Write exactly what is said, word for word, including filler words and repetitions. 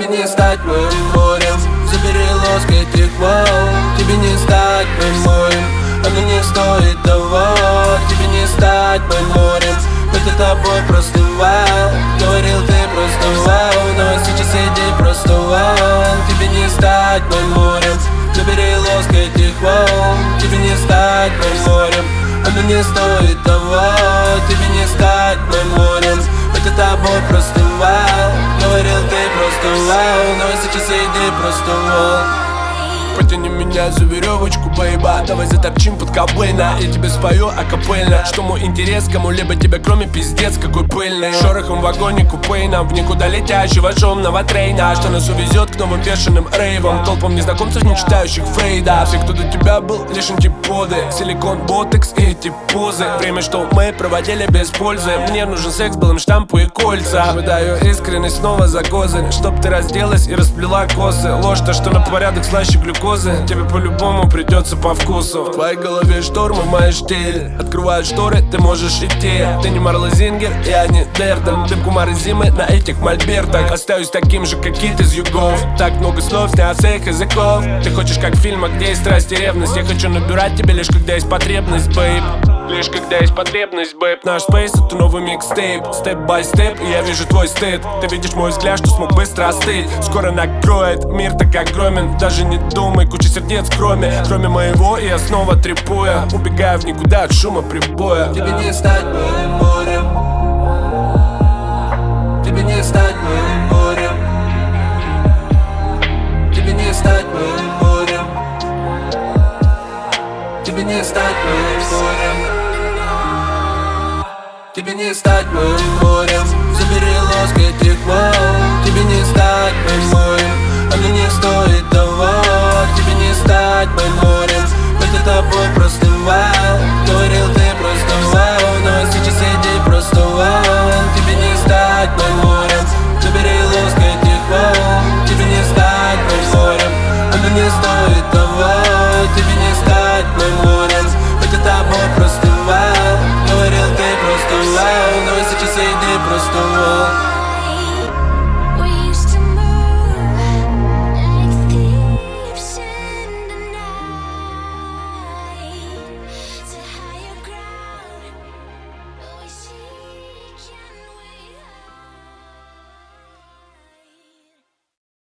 Тебе не стать моим морем, забери лоск этих волн. Тебе не стать моим морем, оно не стоит того. Тебе не стать моим морем, перед тобой простывал. Говорил, ты просто вау, но сейчас иди просто вау. Тебе не стать моим морем, забери лоск этих волн. Тебе не стать моим морем, оно не стоит того. Тебе не стать моим морем, перед тобой простывал. Говорил, ты просто вау, но сейчас иди просто вау. Потяни меня за веревочку, бейба. Давай заторчим под Кобейна. Я тебе спою акапельно. Что мой интерес кому-либо тебе, кроме пиздец какой пыльный. Шорохом в вагоне купейна, в никуда летящего шумного трейна. Что нас увезет к новым бешеным рейвам, толпам незнакомцев, не читающих Фрейда. Все, кто до тебя был, лишь антиподы. Силикон, ботекс и эти позы. Время, что мы проводили без пользы. Мне нужен секс, белым штампу и кольца. Выдаю искренность снова за козырь, чтоб ты разделась и расплела косы. Ложь-то, что на порядок слаще глюкозы. Тебе по-любому придется по вкусу. В твоей голове штормы, мои штиль. Открывают шторы, ты можешь идти. Ты не Марла Зингер, я не Дерден. Дым кумары зимы на этих мольбертах. Остаюсь таким же, как кит из югов. Так много слов, снят всех языков. Ты хочешь как в фильмах, где есть страсть и ревность. Я хочу набирать тебя лишь когда есть потребность, бейб. Лишь когда есть потребность, бэйб. Наш спейс — это новый микстейп. Степ-бай-степ, и я вижу твой стыд. Ты видишь мой взгляд, что смог быстро остыть. Скоро накроет, мир так огромен. Даже не думай, куча сердец кроме Кроме моего, и я снова трепуя. Убегаю в никуда от шума прибоя. Тебе не стать моим морем, тебе не стать моим морем, тебе не стать моим морем, тебе не стать моим морем, тебе не стать моим морем. Забери лоск этих волн. Тебе не стать моим морем, оно не стоит того. Тебе не стать моим морем.